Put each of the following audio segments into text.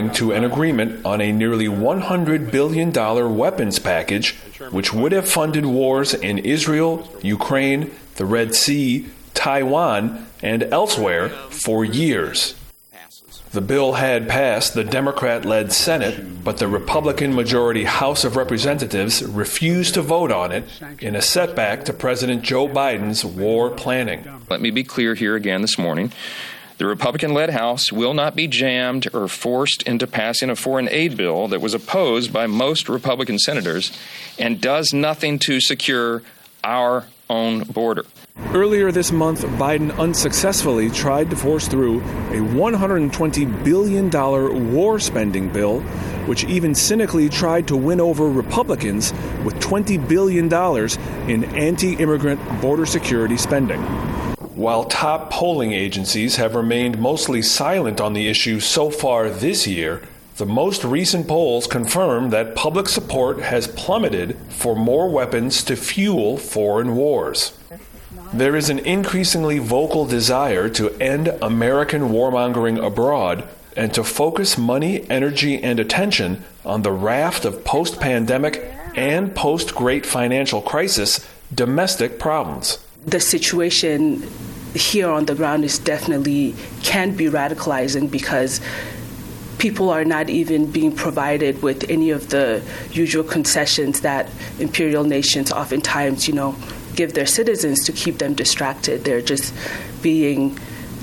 to an agreement on a nearly $100 billion weapons package, which would have funded wars in Israel, Ukraine, the Red Sea, Taiwan, and elsewhere for years. The bill had passed the Democrat-led Senate, but the Republican-majority House of Representatives refused to vote on it in a setback to President Joe Biden's war planning. Let me be clear here again this morning. The Republican-led House will not be jammed or forced into passing a foreign aid bill that was opposed by most Republican senators and does nothing to secure our own border. Earlier this month, Biden unsuccessfully tried to force through a $120 billion war spending bill, which even cynically tried to win over Republicans with $20 billion in anti-immigrant border security spending. While top polling agencies have remained mostly silent on the issue so far this year, the most recent polls confirm that public support has plummeted for more weapons to fuel foreign wars. There is an increasingly vocal desire to end American warmongering abroad and to focus money, energy, and attention on the raft of post-pandemic and post-Great Financial Crisis domestic problems. The situation here on the ground is definitely can be radicalizing because people are not even being provided with any of the usual concessions that imperial nations oftentimes, give their citizens to keep them distracted. They're just being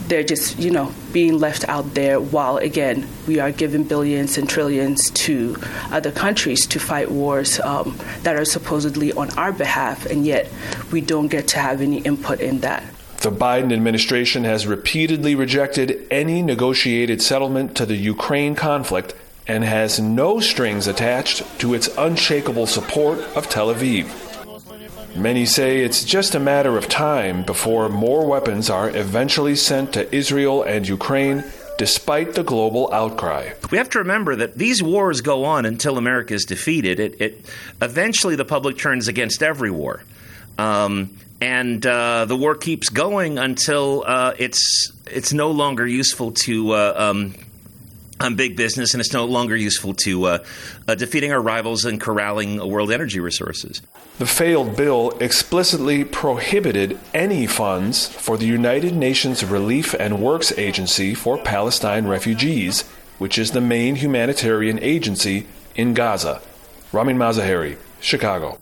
left out there while, again, we are giving billions and trillions to other countries to fight wars that are supposedly on our behalf, and yet we don't get to have any input in that. The Biden administration has repeatedly rejected any negotiated settlement to the Ukraine conflict and has no strings attached to its unshakable support of Tel Aviv. Many say it's just a matter of time before more weapons are eventually sent to Israel and Ukraine, despite the global outcry. We have to remember that these wars go on until America is defeated. Eventually the public turns against every war. And the war keeps going until it's no longer useful to big business, and it's no longer useful to defeating our rivals and corralling world energy resources. The failed bill explicitly prohibited any funds for the United Nations Relief and Works Agency for Palestine Refugees, which is the main humanitarian agency in Gaza. Ramin Mazaheri, Chicago.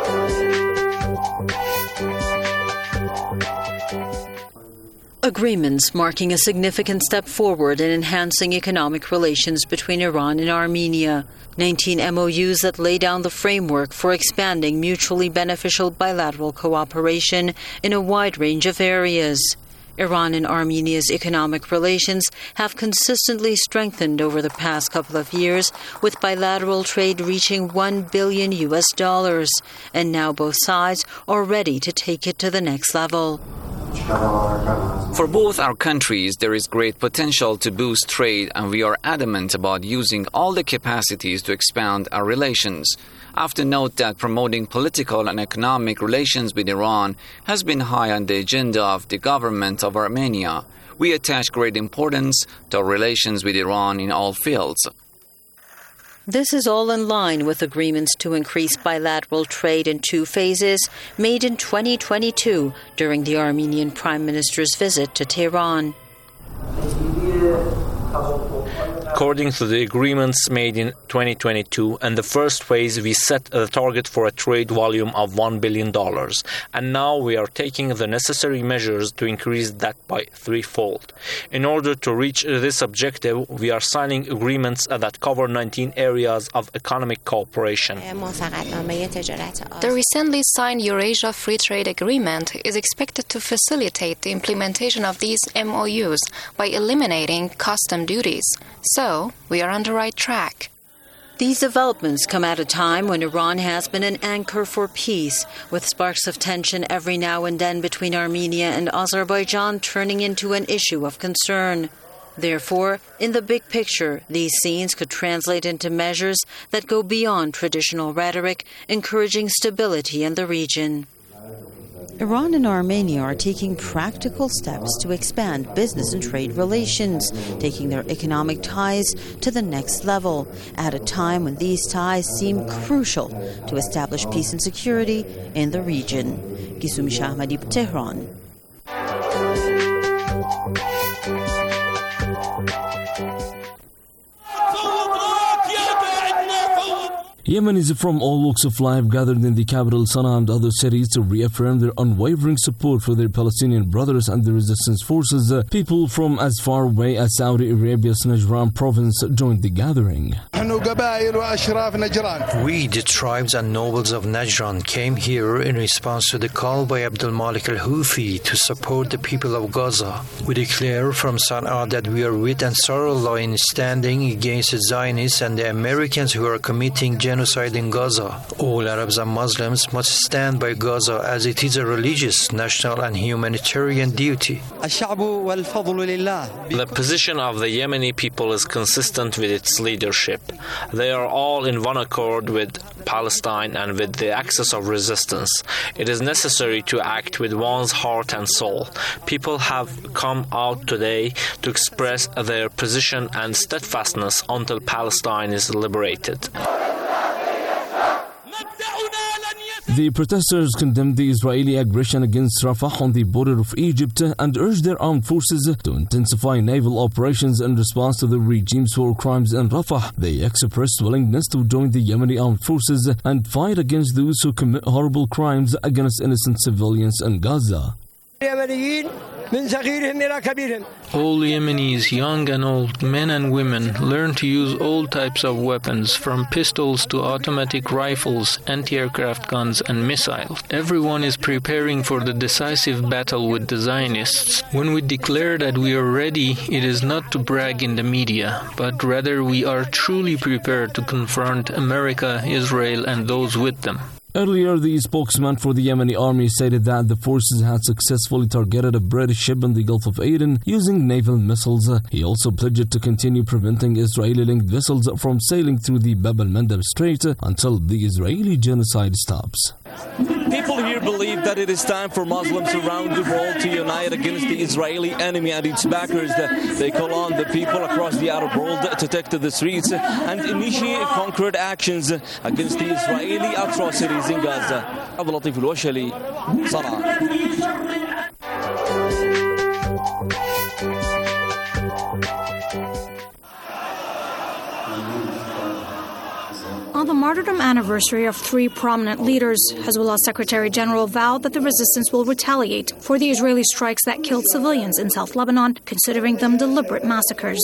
Agreements marking a significant step forward in enhancing economic relations between Iran and Armenia. 19 MOUs that lay down the framework for expanding mutually beneficial bilateral cooperation in a wide range of areas. Iran and Armenia's economic relations have consistently strengthened over the past couple of years, with bilateral trade reaching $1 billion, and now both sides are ready to take it to the next level. For both our countries, there is great potential to boost trade, and we are adamant about using all the capacities to expand our relations. I have to note that promoting political and economic relations with Iran has been high on the agenda of the government of Armenia. We attach great importance to our relations with Iran in all fields. This is all in line with agreements to increase bilateral trade in 2 phases made in 2022 during the Armenian Prime Minister's visit to Tehran. According to the agreements made in 2022 and the first phase, we set a target for a trade volume of $1 billion. And now we are taking the necessary measures to increase that by threefold. In order to reach this objective, we are signing agreements that cover 19 areas of economic cooperation. The recently signed Eurasia Free Trade Agreement is expected to facilitate the implementation of these MOUs by eliminating custom duties. So, we are on the right track. These developments come at a time when Iran has been an anchor for peace, with sparks of tension every now and then between Armenia and Azerbaijan turning into an issue of concern. Therefore, in the big picture, these scenes could translate into measures that go beyond traditional rhetoric, encouraging stability in the region. Iran and Armenia are taking practical steps to expand business and trade relations, taking their economic ties to the next level, at a time when these ties seem crucial to establish peace and security in the region. Gisumi Shahmadi, Tehran. Yemenis from all walks of life gathered in the capital Sana'a and other cities to reaffirm their unwavering support for their Palestinian brothers and the resistance forces. People from as far away as Saudi Arabia's Najran province joined the gathering. We, the tribes and nobles of Najran, came here in response to the call by Abdul Malik al-Houthi to support the people of Gaza. We declare from Sana'a that we are with Ansarullah in standing against the Zionists and the Americans who are committing genocide in Gaza. All Arabs and Muslims must stand by Gaza as it is a religious, national and humanitarian duty. The position of the Yemeni people is consistent with its leadership. They are all in one accord with Palestine and with the axis of resistance. It is necessary to act with one's heart and soul. People have come out today to express their position and steadfastness until Palestine is liberated. The protesters condemned the Israeli aggression against Rafah on the border of Egypt and urged their armed forces to intensify naval operations in response to the regime's war crimes in Rafah. They expressed willingness to join the Yemeni armed forces and fight against those who commit horrible crimes against innocent civilians in Gaza. All Yemenis, young and old, men and women, learn to use all types of weapons, from pistols to automatic rifles, anti-aircraft guns and missiles. Everyone is preparing for the decisive battle with the Zionists. When we declare that we are ready, it is not to brag in the media, but rather we are truly prepared to confront America, Israel and those with them. Earlier, the spokesman for the Yemeni army stated that the forces had successfully targeted a British ship in the Gulf of Aden using naval missiles. He also pledged to continue preventing Israeli-linked vessels from sailing through the Bab el-Mandeb Strait until the Israeli genocide stops. People here believe that it is time for Muslims around the world to unite against the Israeli enemy and its backers. They call on the people across the Arab world to take to the streets and initiate concrete actions against the Israeli atrocities in Gaza. Abdul Latif al-Washali, Sana'a. On the martyrdom anniversary of three prominent leaders, Hezbollah Secretary General vowed that the resistance will retaliate for the Israeli strikes that killed civilians in South Lebanon, considering them deliberate massacres.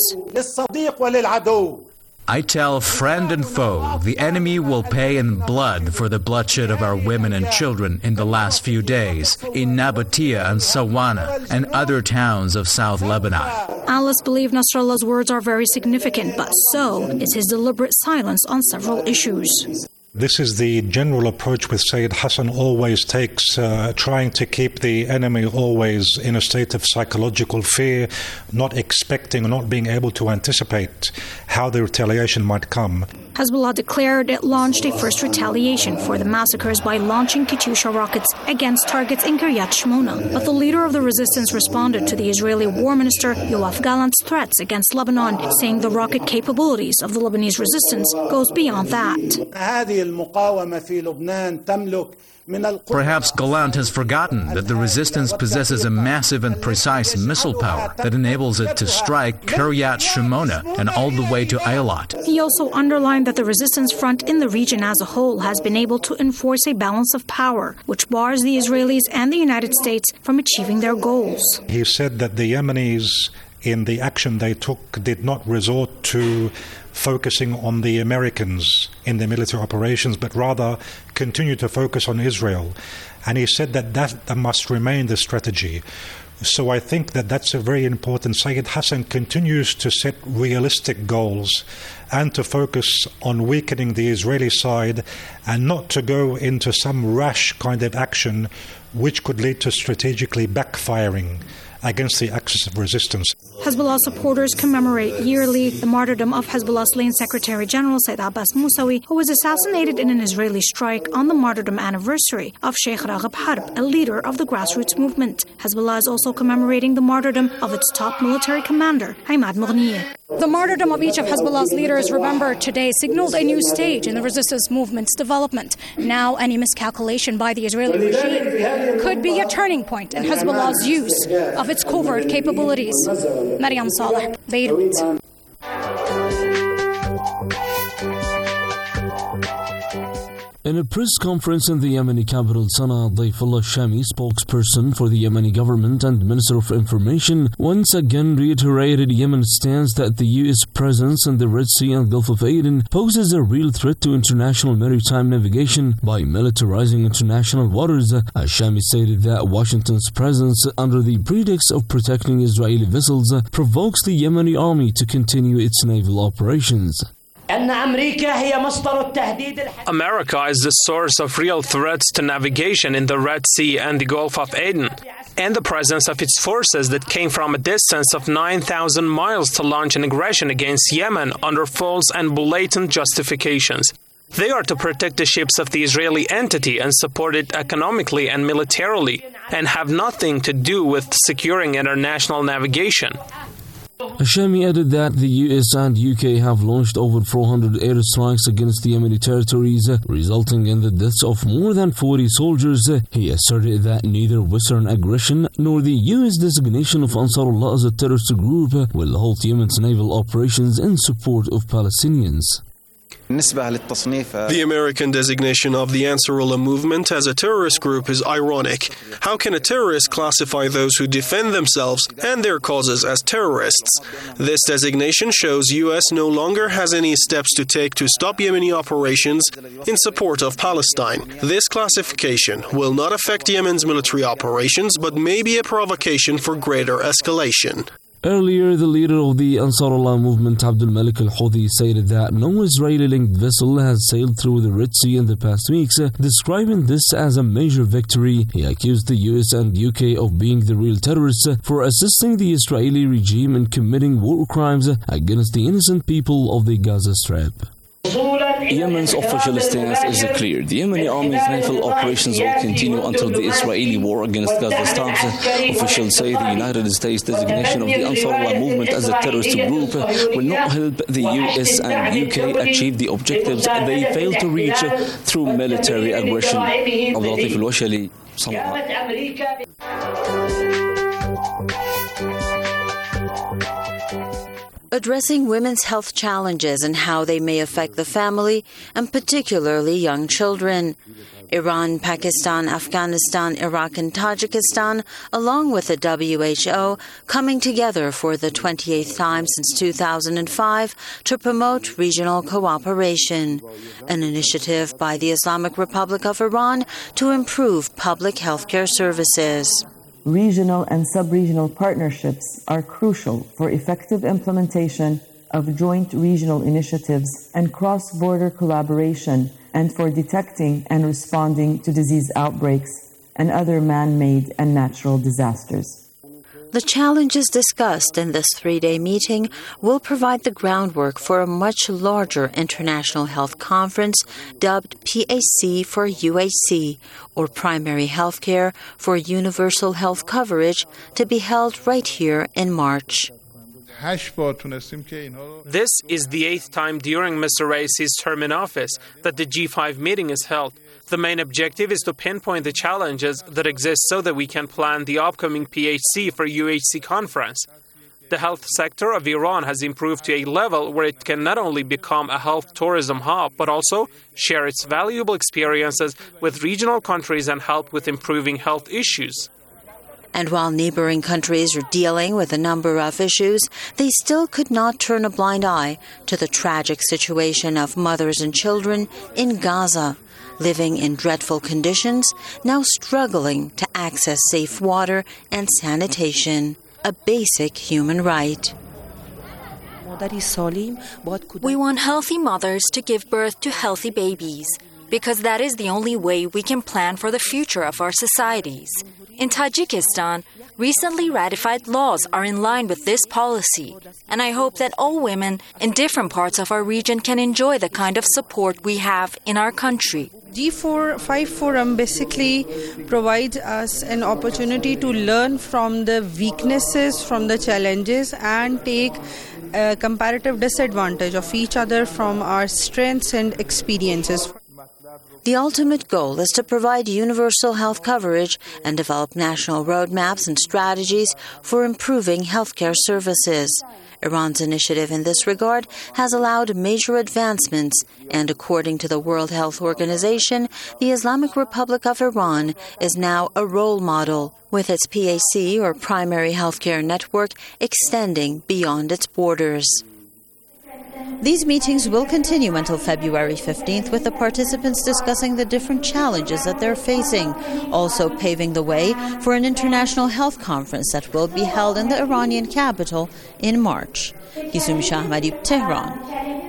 I tell friend and foe, the enemy will pay in blood for the bloodshed of our women and children in the last few days in Nabatea and Sawana and other towns of South Lebanon. Analysts believe Nasrallah's words are very significant, but so is his deliberate silence on several issues. This is the general approach with Sayyid Hassan always takes, trying to keep the enemy always in a state of psychological fear, not expecting or not being able to anticipate how the retaliation might come. Hezbollah declared it launched a first retaliation for the massacres by launching Katyusha rockets against targets in Kiryat Shmona. But the leader of the resistance responded to the Israeli War Minister Yoav Gallant's threats against Lebanon, saying the rocket capabilities of the Lebanese resistance goes beyond that. Perhaps Gallant has forgotten that the resistance possesses a massive and precise missile power that enables it to strike Kiryat Shmona and all the way to Eilat. He also underlined that the resistance front in the region as a whole has been able to enforce a balance of power, which bars the Israelis and the United States from achieving their goals. He said that the Yemenis, in the action they took, did not resort to focusing on the Americans in their military operations, but rather continue to focus on Israel. And he said that must remain the strategy. So I think that that's a very important. Sayyid Hassan continues to set realistic goals and to focus on weakening the Israeli side and not to go into some rash kind of action which could lead to strategically backfiring against the axis of resistance. Hezbollah supporters commemorate yearly the martyrdom of Hezbollah's slain Secretary General Said Abbas Musawi, who was assassinated in an Israeli strike on the martyrdom anniversary of Sheikh Raghib Harb, a leader of the grassroots movement. Hezbollah is also commemorating the martyrdom of its top military commander, Ahmad Mughniyeh. The martyrdom of each of Hezbollah's leaders remembered today signals a new stage in the resistance movement's development. Now, any miscalculation by the Israeli regime could be a turning point in Hezbollah's use of its covert capabilities. Maryam Saleh, Beirut. In a press conference in the Yemeni capital Sana'a, Dayfullah Shami, spokesperson for the Yemeni government and Minister of Information, once again reiterated Yemen's stance that the U.S. presence in the Red Sea and Gulf of Aden poses a real threat to international maritime navigation by militarizing international waters. Shami stated that Washington's presence under the pretext of protecting Israeli vessels provokes the Yemeni army to continue its naval operations. America is the source of real threats to navigation in the Red Sea and the Gulf of Aden, and the presence of its forces that came from a distance of 9,000 miles to launch an aggression against Yemen under false and blatant justifications. They are to protect the ships of the Israeli entity and support it economically and militarily, and have nothing to do with securing international navigation. Shami added that the US and UK have launched over 400 airstrikes against the Yemeni territories, resulting in the deaths of more than 40 soldiers. He asserted that neither Western aggression nor the US designation of Ansarullah as a terrorist group will halt Yemen's naval operations in support of Palestinians. The American designation of the Ansarullah movement as a terrorist group is ironic. How can a terrorist classify those who defend themselves and their causes as terrorists? This designation shows U.S. no longer has any steps to take to stop Yemeni operations in support of Palestine. This classification will not affect Yemen's military operations, but may be a provocation for greater escalation. Earlier, the leader of the Ansarullah movement, Abdul Malik al-Houthi, stated that no Israeli-linked vessel has sailed through the Red Sea in the past weeks, describing this as a major victory. He accused the US and UK of being the real terrorists for assisting the Israeli regime in committing war crimes against the innocent people of the Gaza Strip. Yemen's official stance is clear. The Yemeni army's naval operations will continue until the Israeli war against Gaza stops. Officials say the United States designation of the Ansarullah movement as a terrorist group will not help the US and UK achieve the objectives they failed to reach through military aggression. Abdul Latif Al-Washali, Sana'a. Addressing women's health challenges and how they may affect the family, and particularly young children. Iran, Pakistan, Afghanistan, Iraq, and Tajikistan, along with the WHO, coming together for the 28th time since 2005 to promote regional cooperation, an initiative by the Islamic Republic of Iran to improve public healthcare services. Regional and sub-regional partnerships are crucial for effective implementation of joint regional initiatives and cross-border collaboration, and for detecting and responding to disease outbreaks and other man-made and natural disasters. The challenges discussed in this 3-day meeting will provide the groundwork for a much larger international health conference dubbed PAC for UHC, or Primary Healthcare for Universal Health Coverage, to be held right here in March. This is the 8th time during Mr. Raisi's term in office that the G5 meeting is held. The main objective is to pinpoint the challenges that exist so that we can plan the upcoming PHC for UHC conference. The health sector of Iran has improved to a level where it can not only become a health tourism hub, but also share its valuable experiences with regional countries and help with improving health issues. And while neighboring countries are dealing with a number of issues, they still could not turn a blind eye to the tragic situation of mothers and children in Gaza, living in dreadful conditions, now struggling to access safe water and sanitation, a basic human right. We want healthy mothers to give birth to healthy babies, because that is the only way we can plan for the future of our societies. In Tajikistan, Recently ratified laws are in line with this policy, and I hope that all women in different parts of our region can enjoy the kind of support we have in our country. G5 Forum basically provides us an opportunity to learn from the weaknesses, from the challenges, and take a comparative disadvantage of each other from our strengths and experiences. The ultimate goal is to provide universal health coverage and develop national roadmaps and strategies for improving healthcare services. Iran's initiative in this regard has allowed major advancements, and according to the World Health Organization, the Islamic Republic of Iran is now a role model, with its PAC, or primary healthcare network, extending beyond its borders. These meetings will continue until February 15th, with the participants discussing the different challenges that they're facing, also paving the way for an international health conference that will be held in the Iranian capital in March. Yusum Shahmadi, Tehran.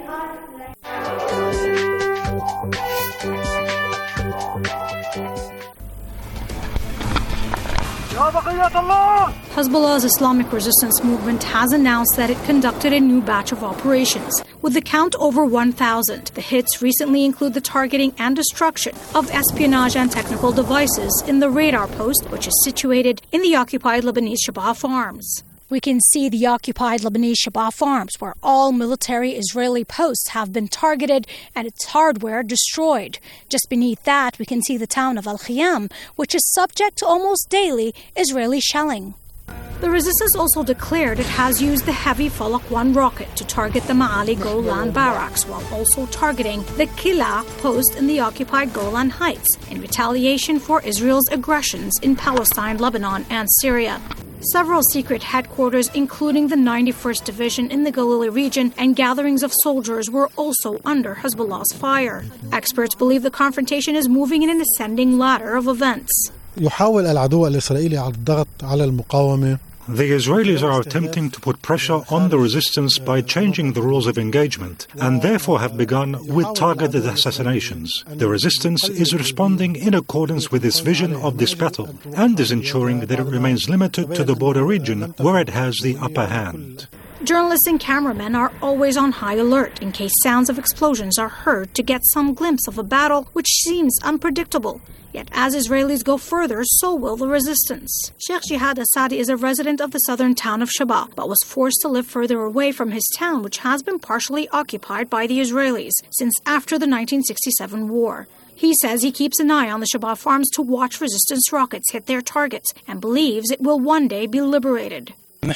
Hezbollah's Islamic Resistance Movement has announced that it conducted a new batch of operations, with the count over 1,000. The hits recently include the targeting and destruction of espionage and technical devices in the radar post, which is situated in the occupied Lebanese Shabaa farms. We can see the occupied Lebanese Shabaa farms, where all military Israeli posts have been targeted and its hardware destroyed. Just beneath that, we can see the town of Al-Khiyam, which is subject to almost daily Israeli shelling. The resistance also declared it has used the heavy Falak 1 rocket to target the Ma'ali Golan barracks, while also targeting the Kila post in the occupied Golan Heights, in retaliation for Israel's aggressions in Palestine, Lebanon, and Syria. Several secret headquarters, including the 91st Division in the Galilee region, and gatherings of soldiers were also under Hezbollah's fire. Experts believe the confrontation is moving in an ascending ladder of events. يحاول العدو الإسرائيلي على الضغط على المقاومة. The Israelis are attempting to put pressure on the resistance by changing the rules of engagement, and therefore have begun with targeted assassinations. The resistance is responding in accordance with its vision of this battle, and is ensuring that it remains limited to the border region where it has the upper hand. Journalists and cameramen are always on high alert in case sounds of explosions are heard to get some glimpse of a battle which seems unpredictable. Yet as Israelis go further, so will the resistance. Sheikh Jihad Asadi is a resident of the southern town of Shabaa, but was forced to live further away from his town, which has been partially occupied by the Israelis since after the 1967 war. He says he keeps an eye on the Shabaa farms to watch resistance rockets hit their targets, and believes it will one day be liberated.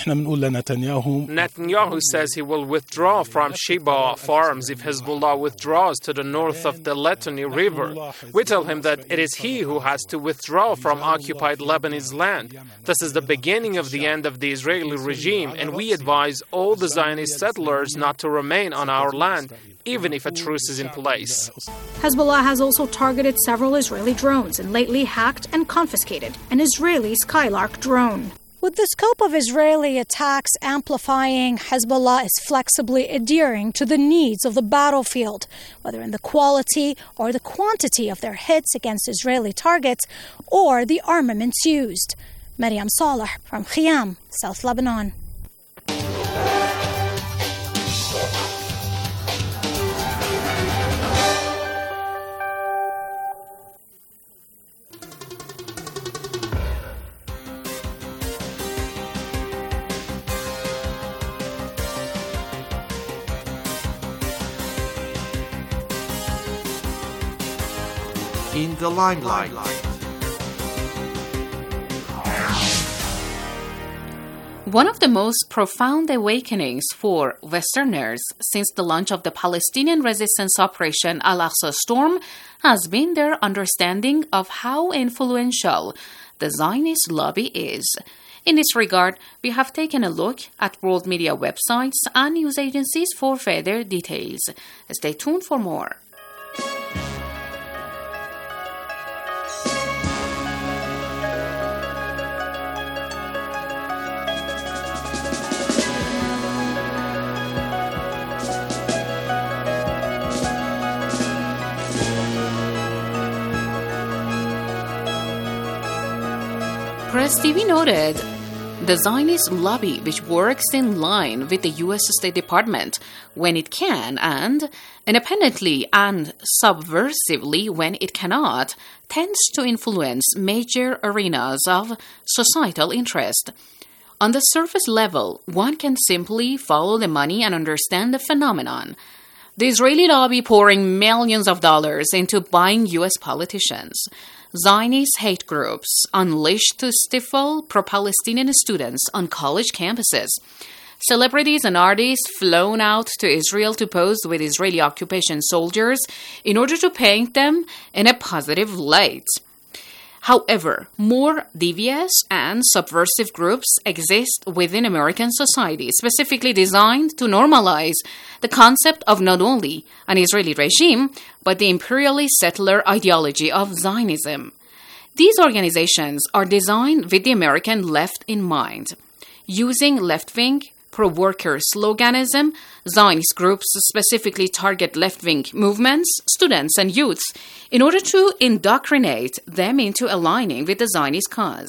Netanyahu says he will withdraw from Shabaa farms if Hezbollah withdraws to the north of the Litani River. We tell him that it is he who has to withdraw from occupied Lebanese land. This is the beginning of the end of the Israeli regime, and we advise all the Zionist settlers not to remain on our land, even if a truce is in place. Hezbollah has also targeted several Israeli drones and lately hacked and confiscated an Israeli Skylark drone. With the scope of Israeli attacks amplifying, Hezbollah is flexibly adhering to the needs of the battlefield, whether in the quality or the quantity of their hits against Israeli targets or the armaments used. Maryam Saleh from Khiyam, South Lebanon. In the limelight. One of the most profound awakenings for Westerners since the launch of the Palestinian resistance operation Al-Aqsa Storm has been their understanding of how influential the Zionist lobby is. In this regard, we have taken a look at world media websites and news agencies for further details. Stay tuned for more. Press TV noted the Zionist lobby, which works in line with the U.S. State Department when it can and independently and subversively when it cannot, tends to influence major arenas of societal interest. On the surface level, one can simply follow the money and understand the phenomenon. The Israeli lobby pouring millions of dollars into buying U.S. politicians. Zionist hate groups unleashed to stifle pro-Palestinian students on college campuses. Celebrities and artists flown out to Israel to pose with Israeli occupation soldiers in order to paint them in a positive light. However, more devious and subversive groups exist within American society, specifically designed to normalize the concept of not only an Israeli regime, but the imperialist settler ideology of Zionism. These organizations are designed with the American left in mind. Using left-wing, pro-worker sloganism, Zionist groups specifically target left-wing movements, students, and youths in order to indoctrinate them into aligning with the Zionist cause.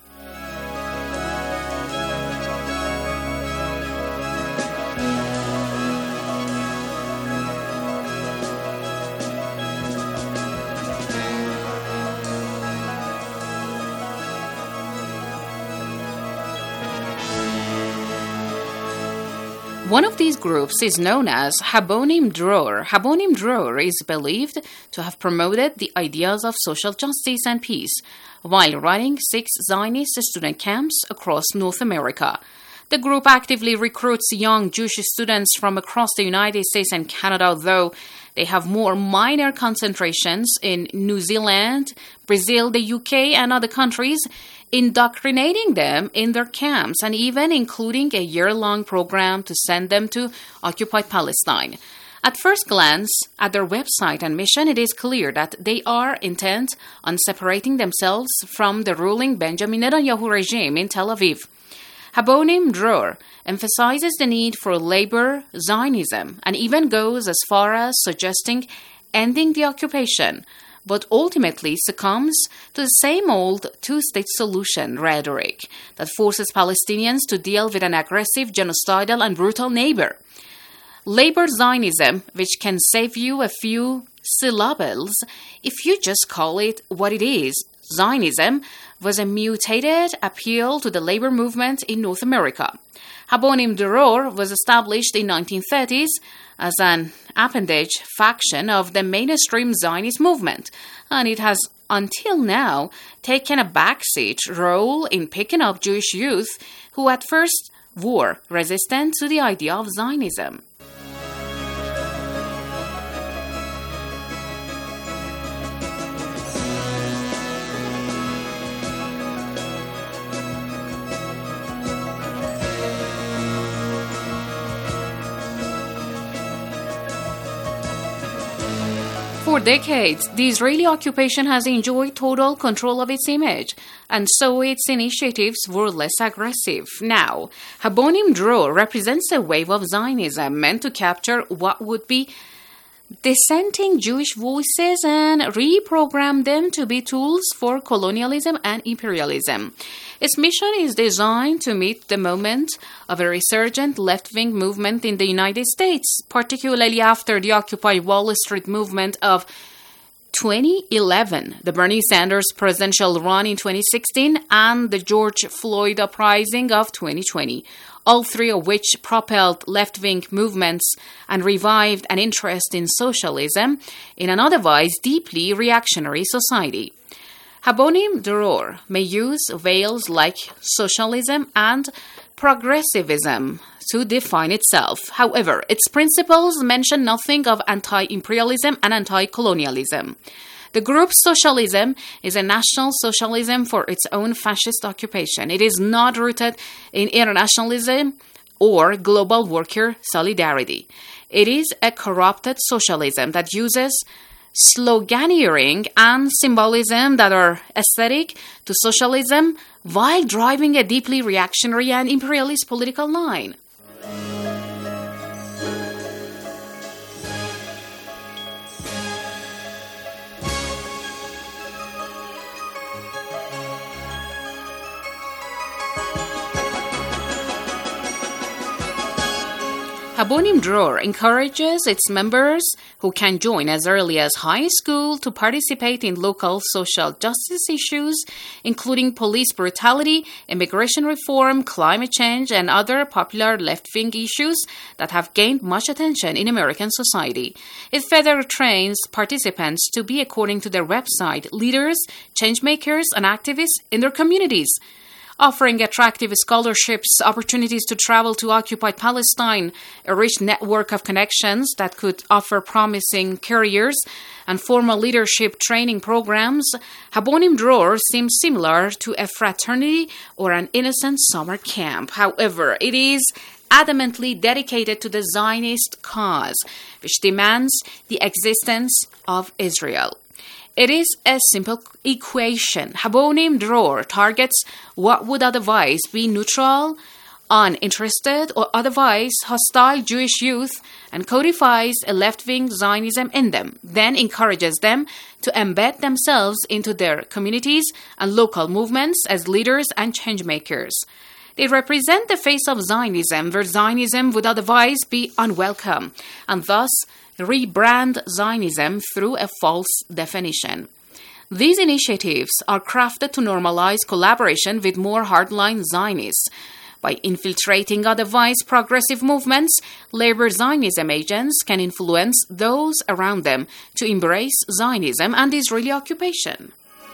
One of these groups is known as Habonim Dror. Habonim Dror is believed to have promoted the ideas of social justice and peace while running 6 Zionist student camps across North America. The group actively recruits young Jewish students from across the United States and Canada, though they have more minor concentrations in New Zealand, Brazil, the UK, and other countries, indoctrinating them in their camps and even including a year-long program to send them to occupied Palestine. At first glance at their website and mission, it is clear that they are intent on separating themselves from the ruling Benjamin Netanyahu regime in Tel Aviv. Habonim Dror emphasizes the need for labor Zionism and even goes as far as suggesting ending the occupation, but ultimately succumbs to the same old two-state solution rhetoric that forces Palestinians to deal with an aggressive, genocidal, and brutal neighbor. Labor Zionism, which can save you a few syllables if you just call it what it is, Zionism, was a mutated appeal to the labor movement in North America. Habonim Dror was established in 1930s as an appendage faction of the mainstream Zionist movement, and it has until now taken a backseat role in picking up Jewish youth who at first were resistant to the idea of Zionism. For decades, the Israeli occupation has enjoyed total control of its image, and so its initiatives were less aggressive. Now, Habonim Dror represents a wave of Zionism meant to capture what would be dissenting Jewish voices and reprogram them to be tools for colonialism and imperialism. Its mission is designed to meet the moment of a resurgent left-wing movement in the United States, particularly after the Occupy Wall Street movement of 2011, the Bernie Sanders presidential run in 2016, and the George Floyd uprising of 2020, all three of which propelled left-wing movements and revived an interest in socialism in an otherwise deeply reactionary society. Habonim Dror may use veils like socialism and progressivism to define itself. However, its principles mention nothing of anti-imperialism and anti-colonialism. The group's socialism is a national socialism for its own fascist occupation. It is not rooted in internationalism or global worker solidarity. It is a corrupted socialism that uses sloganeering and symbolism that are aesthetic to socialism while driving a deeply reactionary and imperialist political line. Habonim Dror encourages its members, who can join as early as high school, to participate in local social justice issues, including police brutality, immigration reform, climate change, and other popular left-wing issues that have gained much attention in American society. It further trains participants to be, according to their website, leaders, changemakers, and activists in their communities, offering attractive scholarships, opportunities to travel to occupied Palestine, a rich network of connections that could offer promising careers, and formal leadership training programs. Habonim Dror seems similar to a fraternity or an innocent summer camp. However, it is adamantly dedicated to the Zionist cause, which demands the existence of Israel. It is a simple equation. Habonim Dror targets what would otherwise be neutral, uninterested, or otherwise hostile Jewish youth and codifies a left-wing Zionism in them, then encourages them to embed themselves into their communities and local movements as leaders and changemakers. They represent the face of Zionism, where Zionism would otherwise be unwelcome, and thus rebrand Zionism through a false definition. These initiatives are crafted to normalize collaboration with more hardline Zionists. By infiltrating otherwise progressive movements, labor Zionism agents can influence those around them to embrace Zionism and Israeli occupation.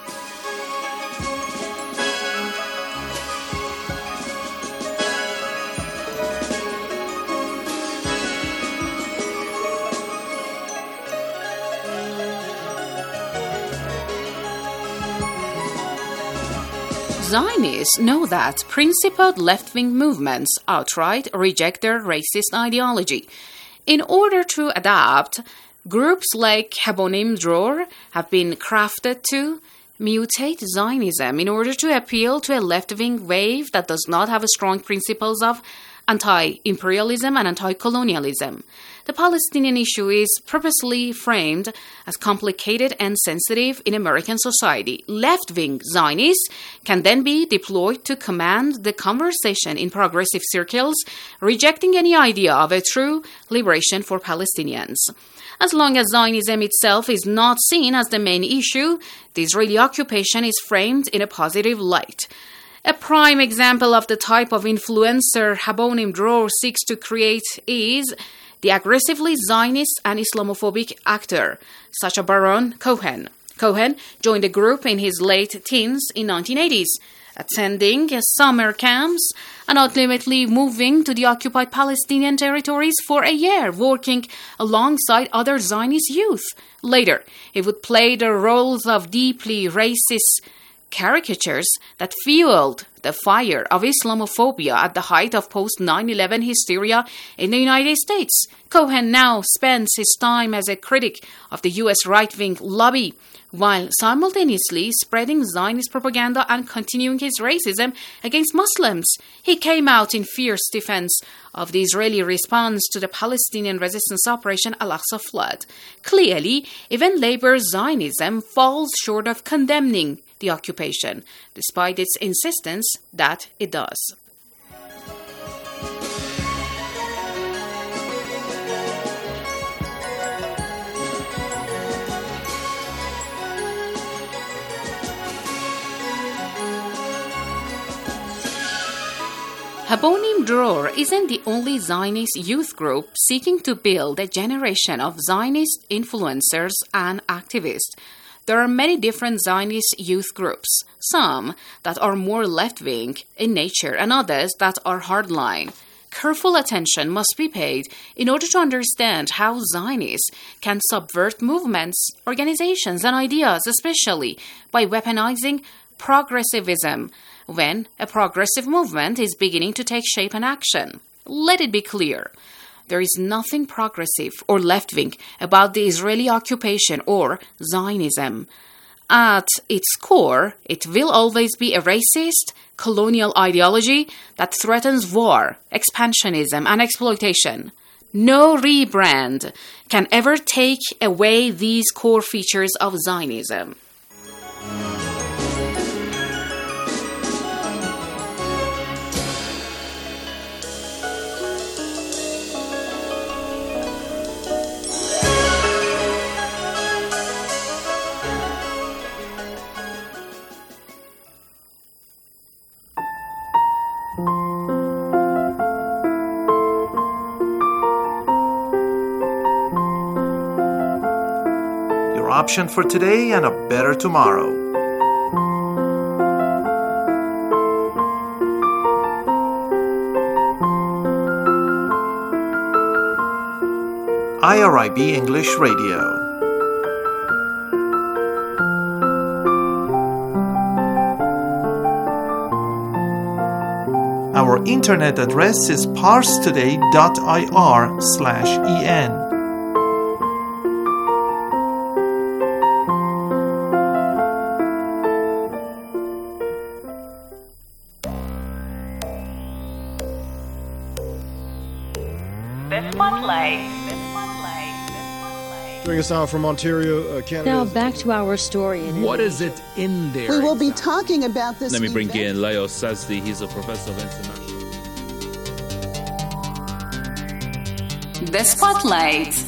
Zionists know that principled left-wing movements outright reject their racist ideology. In order to adapt, groups like Habonim Dror have been crafted to mutate Zionism in order to appeal to a left-wing wave that does not have strong principles of anti-imperialism and anti-colonialism. The Palestinian issue is purposely framed as complicated and sensitive in American society. Left-wing Zionists can then be deployed to command the conversation in progressive circles, rejecting any idea of a true liberation for Palestinians. As long as Zionism itself is not seen as the main issue, the Israeli occupation is framed in a positive light. A prime example of the type of influencer Habonim Dror seeks to create is the aggressively Zionist and Islamophobic actor, Sacha Baron Cohen. Cohen joined the group in his late teens in 1980s, attending summer camps and ultimately moving to the occupied Palestinian territories for a year, working alongside other Zionist youth. Later, he would play the roles of deeply racist caricatures that fueled the fire of Islamophobia at the height of post-9/11 hysteria in the United States. Cohen now spends his time as a critic of the U.S. right-wing lobby, while simultaneously spreading Zionist propaganda and continuing his racism against Muslims. He came out in fierce defense of the Israeli response to the Palestinian resistance operation Al-Aqsa Flood. Clearly, even labor Zionism falls short of condemning the occupation, despite its insistence that it does. Habonim Dror isn't the only Zionist youth group seeking to build a generation of Zionist influencers and activists. There are many different Zionist youth groups, some that are more left-wing in nature and others that are hardline. Careful attention must be paid in order to understand how Zionists can subvert movements, organizations, and ideas, especially by weaponizing progressivism when a progressive movement is beginning to take shape and action. Let it be clear. There is nothing progressive or left-wing about the Israeli occupation or Zionism. At its core, it will always be a racist, colonial ideology that threatens war, expansionism, and exploitation. No rebrand can ever take away these core features of Zionism. your option for today and a better tomorrow. IRIB English Radio. Our internet address is parstoday.ir/en. The Spotlight. Joining us now from Ontario, Canada. Now back to our story. What is it in there? We will be talking about this. Let me bring in Leo Sazdi. He's a professor of international. The Spotlight.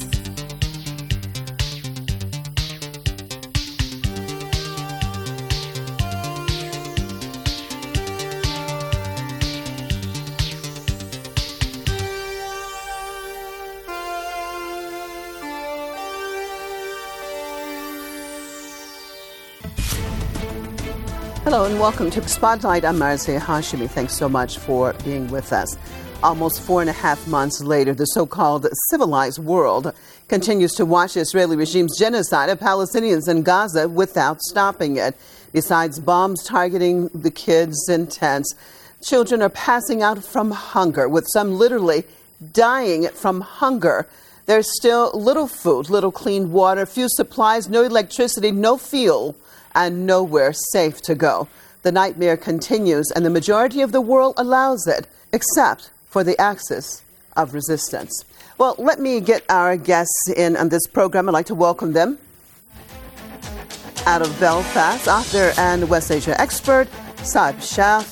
Hello and welcome to Spotlight. I'm Marzia Hashimi. Thanks so much for being with us. Almost 4.5 months later, the so-called civilized world continues to watch the Israeli regime's genocide of Palestinians in Gaza without stopping it. Besides bombs targeting the kids in tents, children are passing out from hunger, with some literally dying from hunger. There's still little food, little clean water, few supplies, no electricity, no fuel, and nowhere safe to go. The nightmare continues, and the majority of the world allows it, except for the axis of resistance. Well, let me get our guests in on this program. I'd like to welcome them. Out of Belfast, author and West Asia expert, Saeb Shaf.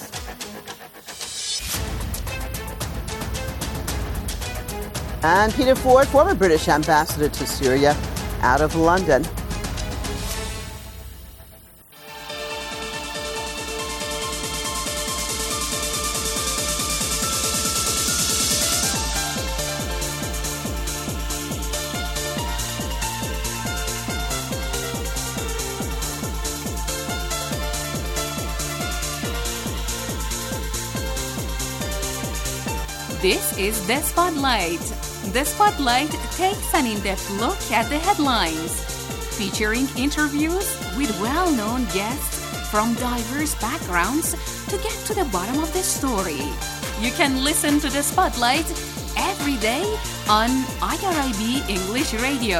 And Peter Ford, former British ambassador to Syria, out of London. This is The Spotlight. The Spotlight takes an in-depth look at the headlines, featuring interviews with well-known guests from diverse backgrounds to get to the bottom of the story. You can listen to The Spotlight every day on IRIB English Radio.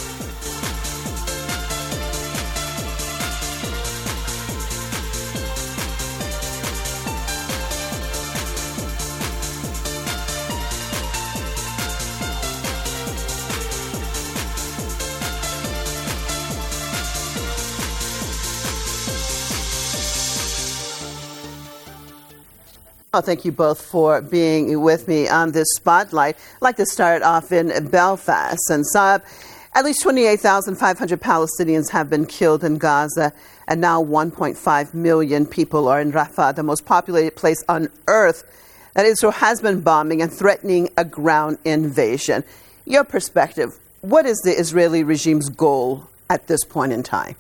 Well, thank you both for being with me on this Spotlight. I'd like to start off in Belfast. And Saeb, at least 28,500 Palestinians have been killed in Gaza, and now 1.5 million people are in Rafah, the most populated place on earth that Israel has been bombing and threatening a ground invasion. Your perspective, what is the Israeli regime's goal at this point in time?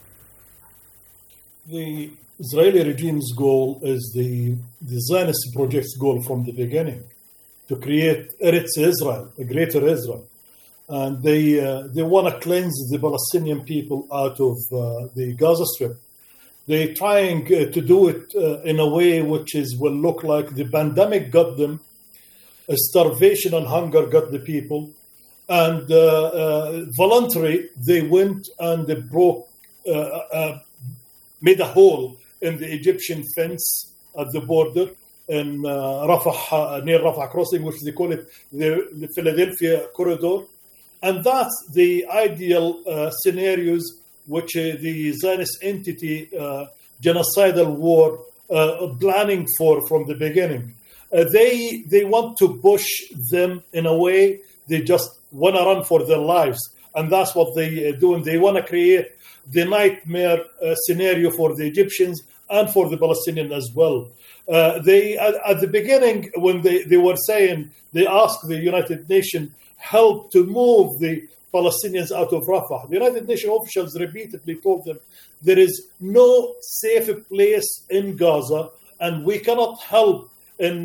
The Israeli regime's goal is the Zionist project's goal from the beginning, to create Eretz Israel, a greater Israel. And they want to cleanse the Palestinian people out of the Gaza Strip. They're trying to do it in a way which will look like the pandemic got them, starvation and hunger got the people, and voluntary, they went and they broke, made a hole in the Egyptian fence at the border in Rafah, near Rafah crossing, which they call it the Philadelphia corridor. And that's the ideal scenarios which the Zionist entity genocidal war planning for from the beginning. They want to push them in a way they just want to run for their lives. And that's what they're doing. They want to create the nightmare scenario for the Egyptians and for the Palestinians as well. They at the beginning, when they were saying, they asked the United Nations help to move the Palestinians out of Rafah. The United Nations officials repeatedly told them there is no safe place in Gaza, and we cannot help in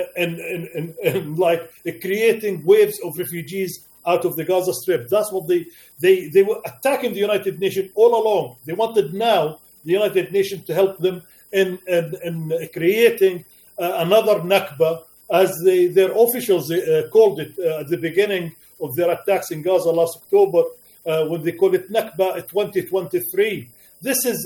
like creating waves of refugees out of the Gaza Strip. That's what they were attacking the United Nations all along. They wanted now the United Nations to help them in creating another Nakba, as their officials called it at the beginning of their attacks in Gaza last October, when they called it Nakba 2023. This is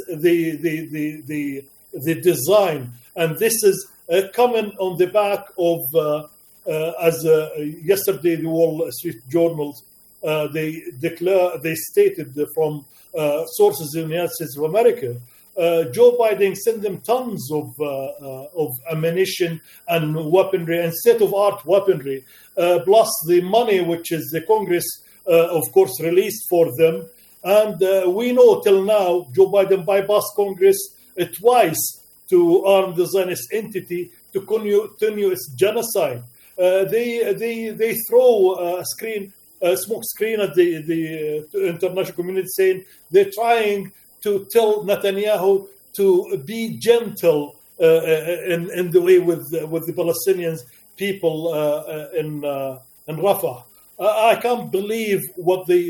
the design, and this is coming on the back of, as yesterday the Wall Street Journal, they stated from sources in the United States of America, Joe Biden sent them tons of ammunition and weaponry and state-of-art weaponry, plus the money which is the Congress, of course, released for them. And we know till now Joe Biden bypassed Congress twice to arm the Zionist entity to continue its genocide. They throw a smoke screen at the international community, saying they're trying to tell Netanyahu to be gentle in the way with the Palestinians people in Rafah. I can't believe what the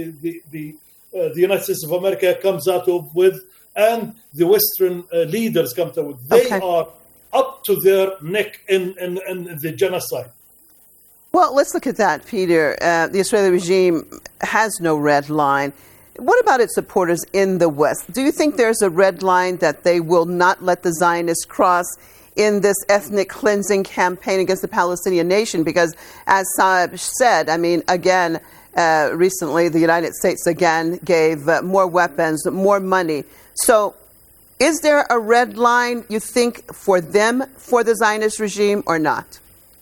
United States of America comes out of with, and the Western leaders come out with. They are up to their neck in the genocide. Well, let's look at that, Peter. The Israeli regime has no red line. What about its supporters in the West? Do you think there's a red line that they will not let the Zionists cross in this ethnic cleansing campaign against the Palestinian nation? Because, as Saeb said, I mean, again, recently the United States again gave more weapons, more money. So is there a red line, you think, for them, for the Zionist regime, or not?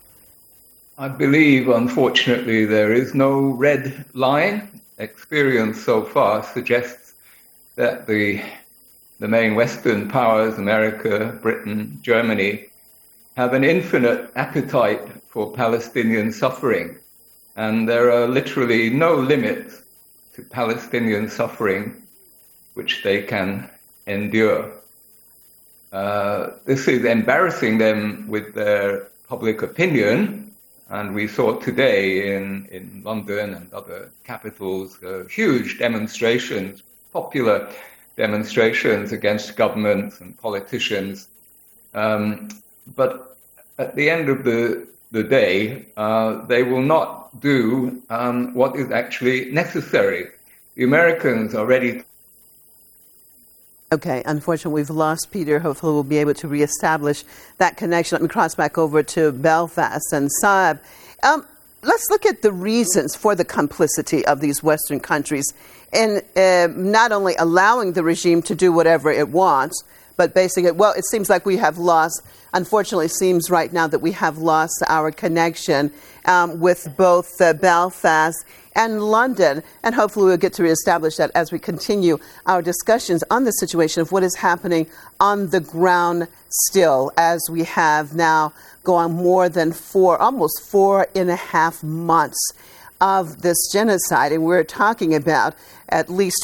I believe, unfortunately, there is no red line. Experience so far suggests that the main Western powers, America, Britain, Germany, have an infinite appetite for Palestinian suffering. And there are literally no limits to Palestinian suffering which they can endure. This is embarrassing them with their public opinion. And we saw today in London and other capitals huge demonstrations, popular demonstrations against governments and politicians. But at the end of the day, they will not do what is actually necessary. The Americans are ready. Okay, unfortunately, we've lost Peter. Hopefully, we'll be able to reestablish that connection. Let me cross back over to Belfast and Saeb. Let's look at the reasons for the complicity of these Western countries in not only allowing the regime to do whatever it wants, but basically, well, it seems like we have lost, unfortunately, it seems right now that we have lost our connection with both Belfast and London. And hopefully we'll get to reestablish that as we continue our discussions on the situation of what is happening on the ground still, as we have now gone more than almost 4.5 months of this genocide. And we're talking about at least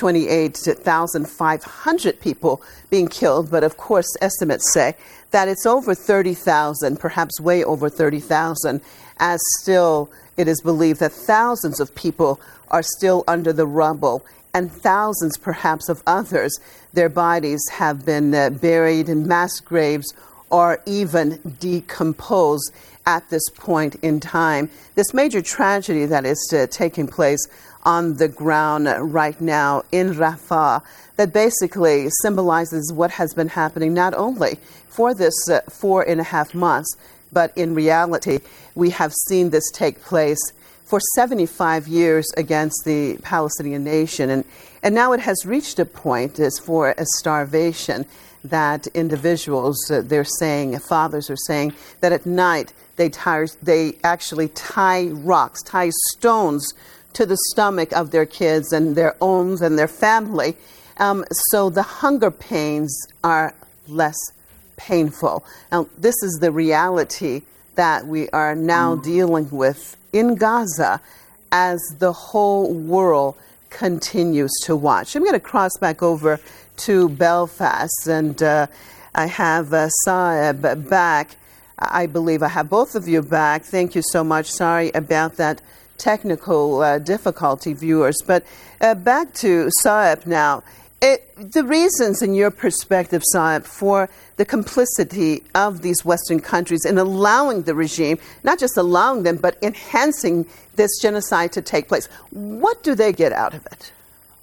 28,500 people being killed. But of course, estimates say that it's over 30,000, perhaps way over 30,000, as still it is believed that thousands of people are still under the rubble, and thousands perhaps of others, their bodies have been buried in mass graves or even decomposed at this point in time. This major tragedy that is taking place on the ground right now in Rafah, that basically symbolizes what has been happening not only for this 4.5 months, but in reality, we have seen this take place for 75 years against the Palestinian nation. And now it has reached a point as for a starvation that individuals, they're saying, fathers are saying, that at night they actually tie stones to the stomach of their kids and their own and their family. So the hunger pains are less painful. Now, this is the reality that we are now dealing with in Gaza. as the whole world continues to watch. I'm going to cross back over to Belfast, and I have Saeb back. I believe I have both of you back. Thank you so much. Sorry about that technical difficulty, viewers. But back to Saeb now. The reasons, in your perspective, Saeb, for the complicity of these Western countries in allowing the regime, not just allowing them, but enhancing this genocide to take place, what do they get out of it?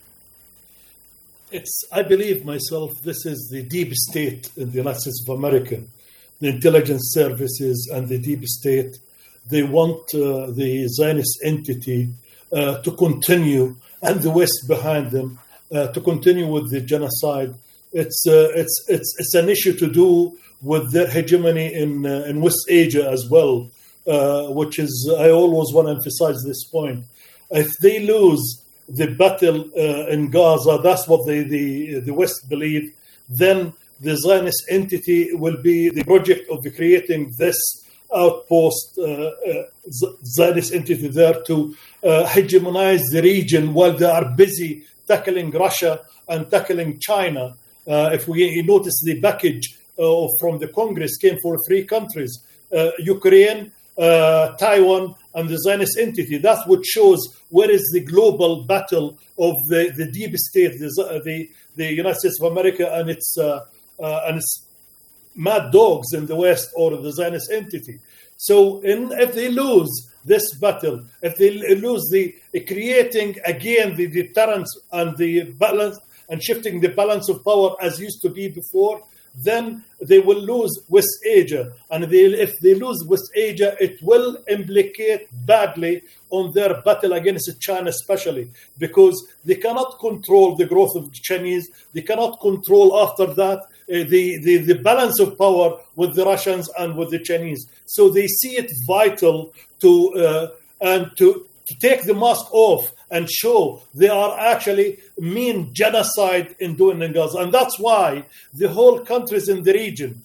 I believe myself, this is the deep state in the United States of America, the intelligence services and the deep state. They want the Zionist entity to continue, and the West behind them, to continue with the genocide. It's an issue to do with their hegemony in West Asia as well, which is, I always want to emphasize this point. If they lose the battle in Gaza, that's what the West believe, then the Zionist entity will be the project of creating this outpost, Zionist entity there to hegemonize the region while they are busy tackling Russia and tackling China. If we notice, the package from the Congress came for 3 countries, Ukraine, Taiwan, and the Zionist entity. That's what shows where is the global battle of the deep state, the United States of America and its mad dogs in the West, or the Zionist entity. So if they lose this battle, if they lose the creating again the deterrence and the balance and shifting the balance of power as used to be before, then they will lose West Asia. And if they lose West Asia, it will implicate badly on their battle against China, especially because they cannot control the growth of the Chinese. They cannot control after that the balance of power with the Russians and with the Chinese. So they see it vital to take the mask off and show they are actually mean genocide in doing in Gaza. And that's why the whole countries in the region,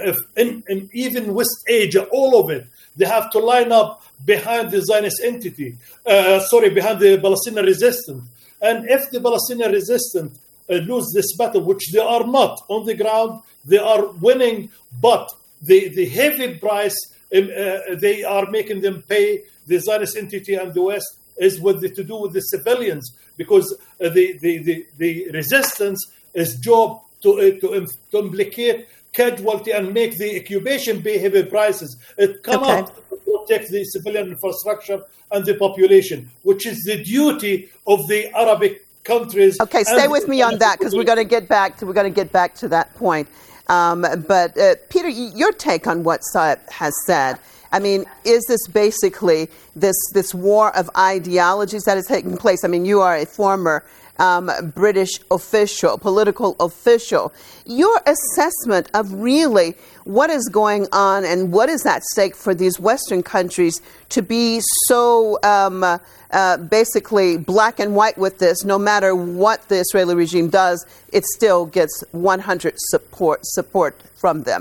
even West Asia, all of it, they have to line up behind the Zionist entity, behind the Palestinian resistance. And if the Palestinian resistance lose this battle, which they are not on the ground, they are winning, but the heavy price they are making them pay, the Zionist entity and the West, is to do with the civilians, because the resistance is job to implicate casualty and make the occupation pay heavy prices. It cannot protect the civilian infrastructure and the population, which is the duty of the Arabic countries. Okay, stay with me on that, because we're going to get back to that point. But Peter, your take on what Saeb has said. I mean, is this basically this war of ideologies that is taking place? I mean, you are a former British official, political official. Your assessment of really what is going on and what is at stake for these Western countries to be so basically black and white with this, no matter what the Israeli regime does, it still gets 100% support from them.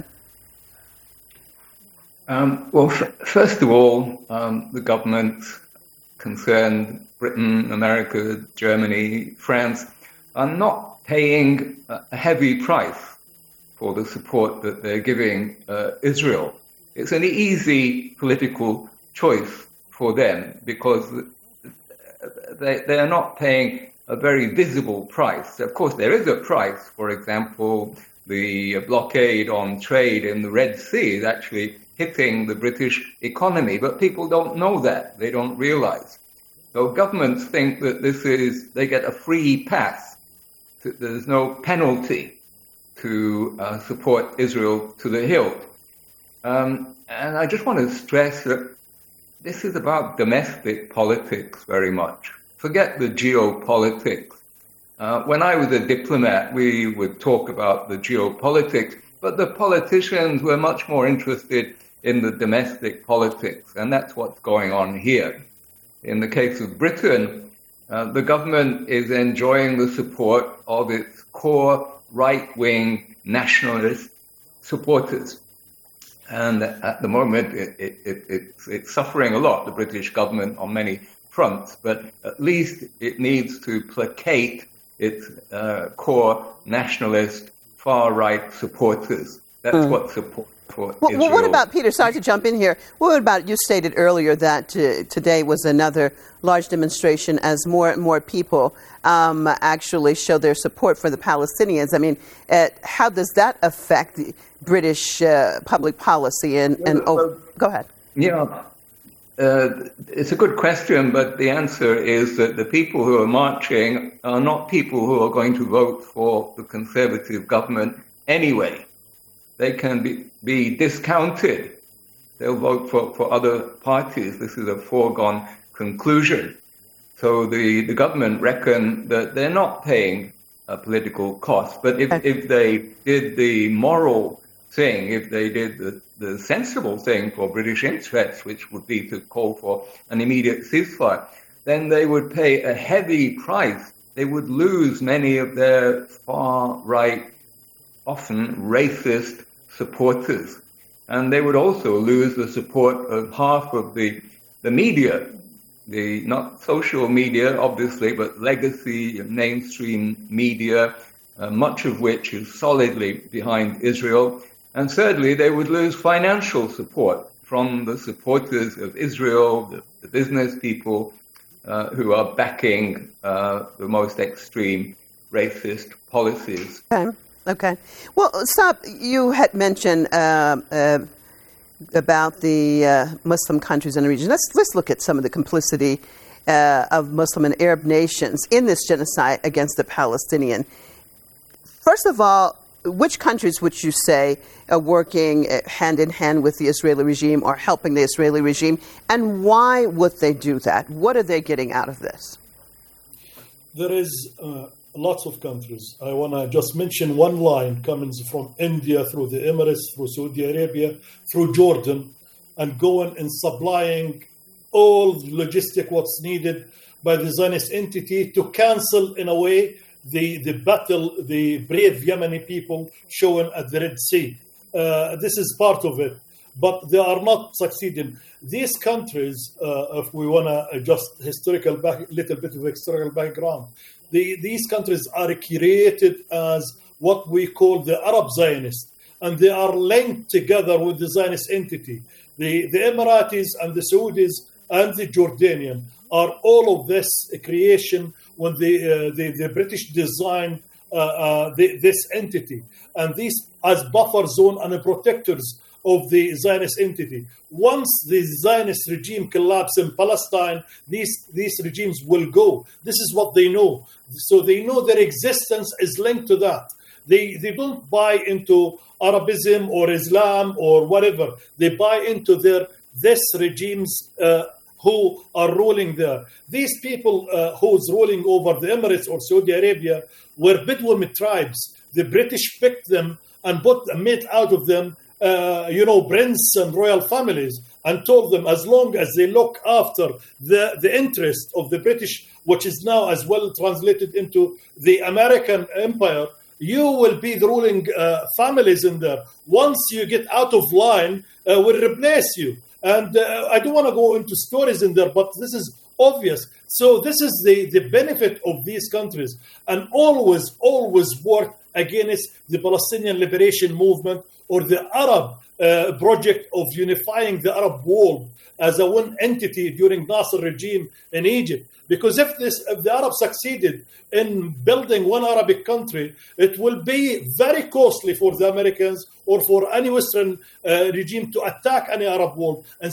First of all, the governments concerned, Britain, America, Germany, France, are not paying a heavy price for the support that they're giving Israel. It's an easy political choice for them because they are not paying a very visible price. Of course, there is a price. For example, the blockade on trade in the Red Sea is actually hitting the British economy, but people don't know that. They don't realize. So governments think that they get a free pass. There's no penalty to support Israel to the hilt. And I just want to stress that this is about domestic politics very much. Forget the geopolitics. When I was a diplomat, we would talk about the geopolitics, but the politicians were much more interested in the domestic politics, and that's what's going on here. In the case of Britain, the government is enjoying the support of its core right-wing nationalist supporters. And at the moment, it's suffering a lot, the British government, on many fronts, but at least it needs to placate its core nationalist far-right supporters. That's what support for Israel. What about, Peter, sorry to jump in here, what about, you stated earlier that today was another large demonstration as more and more people actually show their support for the Palestinians. I mean, how does that affect the British public policy? Go ahead. Yeah, it's a good question, but the answer is that the people who are marching are not people who are going to vote for the Conservative government anyway. They can be discounted. They'll vote for other parties. This is a foregone conclusion. So the government reckon that they're not paying a political cost. But if they did the moral thing, if they did the sensible thing for British interests, which would be to call for an immediate ceasefire, then they would pay a heavy price. They would lose many of their far-right, often racist supporters. And they would also lose the support of half of the media, not social media, obviously, but legacy mainstream media, much of which is solidly behind Israel. And thirdly, they would lose financial support from the supporters of Israel, the business people who are backing the most extreme racist policies. Okay. Well, Saab, you had mentioned about the Muslim countries in the region. Let's look at some of the complicity of Muslim and Arab nations in this genocide against the Palestinian. First of all, which countries would you say are working hand in hand with the Israeli regime or helping the Israeli regime, and why would they do that? What are they getting out of this? There is lots of countries. I want to just mention one line coming from India through the Emirates, through Saudi Arabia, through Jordan, and going and supplying all logistic what's needed by the Zionist entity to cancel, in a way, the battle the brave Yemeni people showing at the Red Sea. This is part of it, but they are not succeeding. These countries, if we want to just little bit of historical background, these countries are created as what we call the Arab Zionists, and they are linked together with the Zionist entity. The Emiratis and the Saudis and the Jordanian are all of this creation when the British designed this entity, and these as buffer zone and protectors of the Zionist entity. Once the Zionist regime collapses in Palestine, these regimes will go. This is what they know. So they know their existence is linked to that. They don't buy into Arabism or Islam or whatever. They buy into this regimes who are ruling there. These people who's ruling over the Emirates or Saudi Arabia were Bedouin tribes. The British picked them and made out of them prince and royal families, and told them as long as they look after the interest of the British, which is now as well translated into the American empire, you will be the ruling families in there. Once you get out of line, we'll replace you. And I don't want to go into stories in there, but this is obvious. So this is the benefit of these countries, and always work against the Palestinian liberation movement or the Arab project of unifying the Arab world as a one entity during Nasser regime in Egypt. Because if the Arabs succeeded in building one Arabic country, it will be very costly for the Americans or for any Western regime to attack any Arab world, and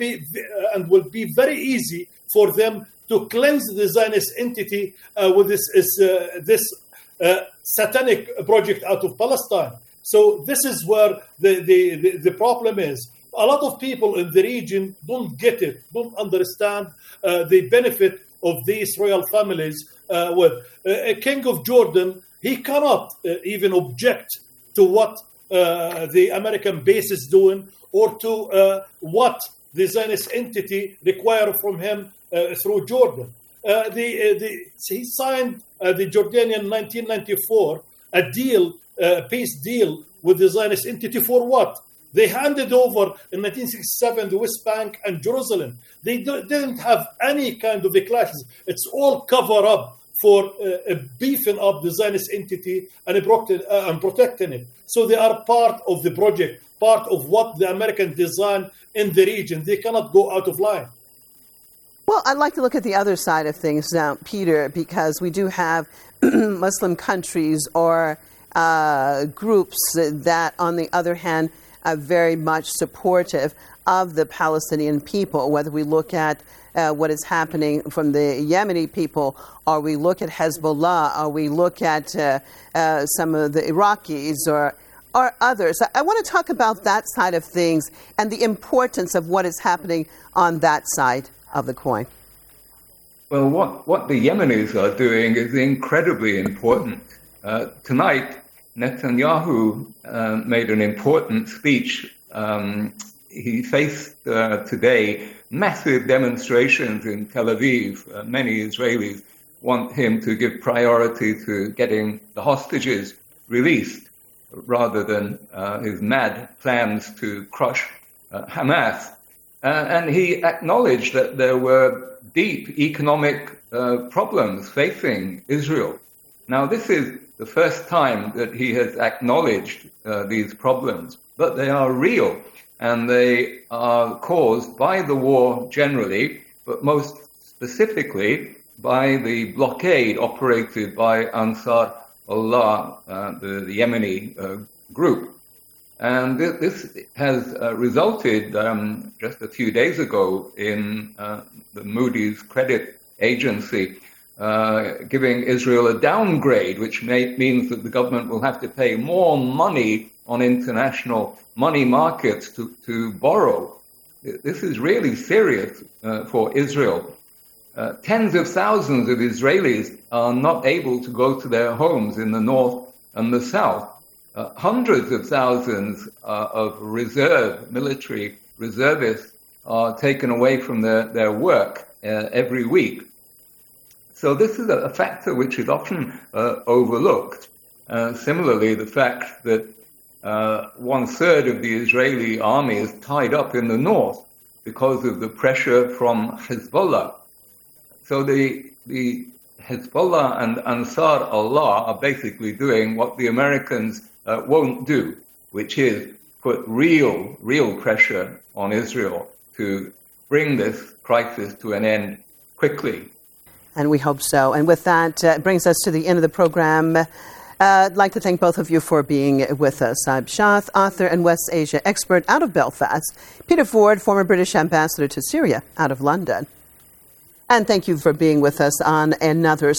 will be very easy for them to cleanse the Zionist entity with this satanic project out of Palestine. So this is where the problem is. A lot of people in the region don't get it, don't understand the benefit of these royal families. With a king of Jordan, he cannot even object to what the American base is doing, or to what the Zionist entity require from him through Jordan. He signed the Jordanian 1994 a peace deal with the Zionist entity for what? They handed over in 1967 the West Bank and Jerusalem. They didn't have any kind of clashes. It's all cover up for beefing up the Zionist entity and protecting it. So they are part of the project, part of what the American design in the region. They cannot go out of line. Well, I'd like to look at the other side of things now, Peter, because we do have Muslim countries or groups that, on the other hand, are very much supportive of the Palestinian people, whether we look at what is happening from the Yemeni people, or we look at Hezbollah, or we look at some of the Iraqis or others. I want to talk about that side of things and the importance of what is happening on that side of the coin. Well, what the Yemenis are doing is incredibly important. Tonight, Netanyahu made an important speech. He faced today massive demonstrations in Tel Aviv. Many Israelis want him to give priority to getting the hostages released rather than his mad plans to crush Hamas. And he acknowledged that there were deep economic problems facing Israel. Now, this is the first time that he has acknowledged these problems, but they are real, and they are caused by the war generally, but most specifically by the blockade operated by Ansar Allah, the Yemeni group. And this has resulted just a few days ago in the Moody's credit agency giving Israel a downgrade, which means that the government will have to pay more money on international money markets to borrow. This is really serious for Israel. Tens of thousands of Israelis are not able to go to their homes in the north and the south. Hundreds of thousands of military reservists are taken away from their work every week. So this is a factor which is often overlooked. Similarly, the fact that 1/3 of the Israeli army is tied up in the north because of the pressure from Hezbollah. So the Hezbollah and Ansar Allah are basically doing what the Americans won't do, which is put real pressure on Israel to bring this crisis to an end quickly. And we hope so. And with that, it brings us to the end of the program. I'd like to thank both of you for being with us. Saib Shah, author and West Asia expert out of Belfast. Peter Ford, former British ambassador to Syria out of London. And thank you for being with us on another